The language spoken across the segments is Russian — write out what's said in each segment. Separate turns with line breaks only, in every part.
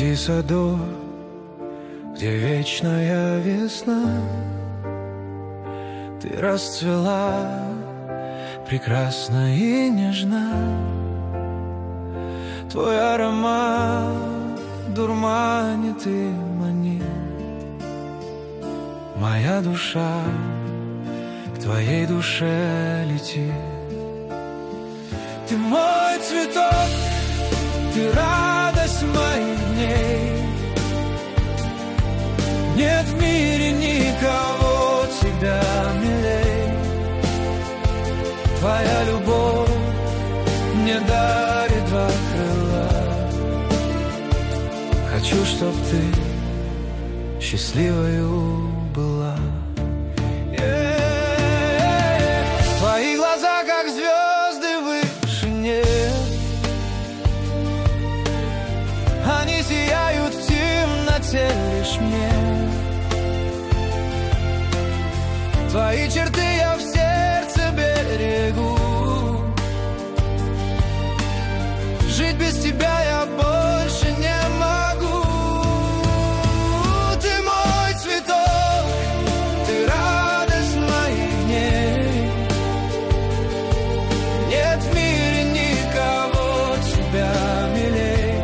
Среди садов, где вечная весна, ты расцвела прекрасна и нежна. Твой аромат дурманит и манит. Моя душа к твоей душе летит. Ты мой цветок, ты радость моих дней. Нет в мире никого тебя милей. Твоя любовь мне дарит два крыла. Хочу, чтоб ты счастливою была. Твои глаза, как звезды в вышине, они сияют в темноте лишь мне. Твои черты я в сердце берегу. Жить без тебя я больше не могу. Ты мой цветок, ты радость моих дней. Нет в мире никого тебя милей.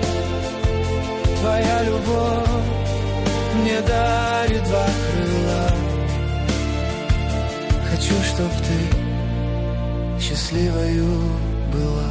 Твоя любовь мне дарит два крыла. Хочу, чтоб ты счастливою была.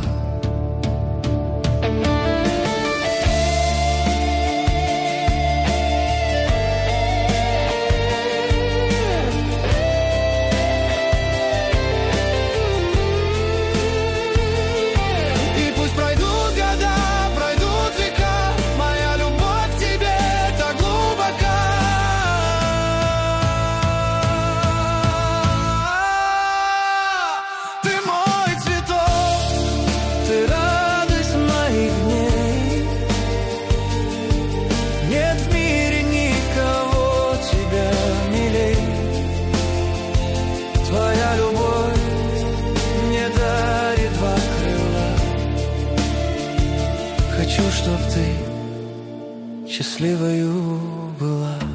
Хочу, чтоб ты счастливою была.